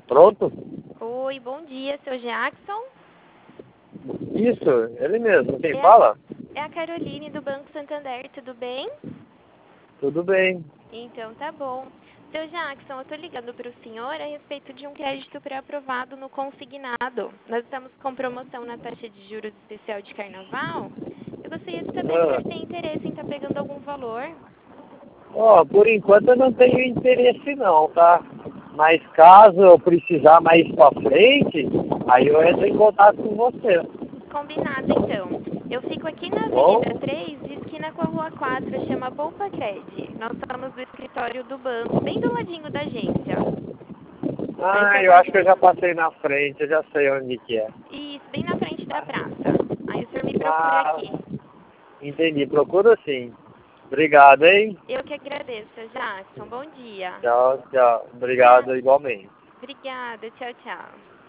Pronto? Oi, bom dia, seu Jackson. Isso, ele mesmo. Quem É a, fala? é a Caroline do Banco Santander, tudo bem? Tudo bem. Então tá bom. Seu Jackson, eu tô ligando para o senhor a respeito de um crédito pré-aprovado no consignado. Nós estamos com promoção na taxa de juros especial de carnaval. Eu gostaria de saber se o Ah, senhor tem interesse em estar pegando algum valor. ó, por enquanto eu não tenho interesse não, tá? Mas caso eu precisar mais pra frente, aí eu entro em contato com você. Combinado, então. Eu fico aqui na Bom? Avenida 3, esquina com a Rua 4, chama Poupa Cred. Nós estamos no escritório do banco, bem do ladinho da agência. Aí o Ah, senhor eu acho pode... que eu já passei na frente, eu já sei onde que é. Isso, bem na frente da praça. Aí o senhor me procura Ah, aqui. entendi. Procura sim. Obrigado, hein? Eu que agradeço, Jackson. Bom dia. Tchau, tchau. Tchau. Obrigado igualmente. Obrigada. Tchau, tchau.